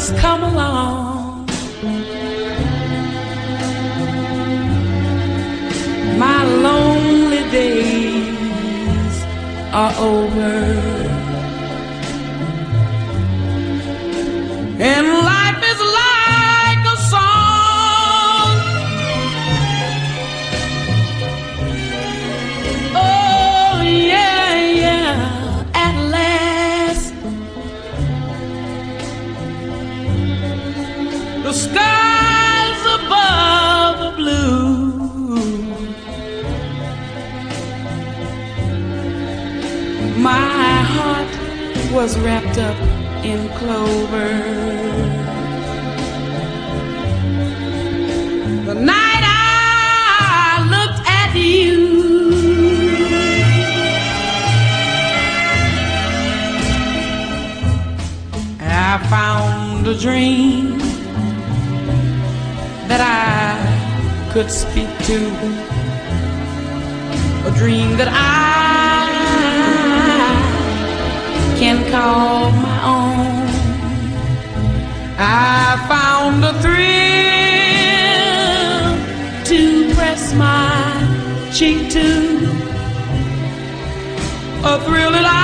has come along. My lonely days are over, and life is like a song. Oh yeah, yeah, at last the skies above are blue. My heart was wrapped up in clover. The night I looked at you, I found a dream that I could speak to, a dream that I can call my own. I found a thrill to press my cheek to, a thrill that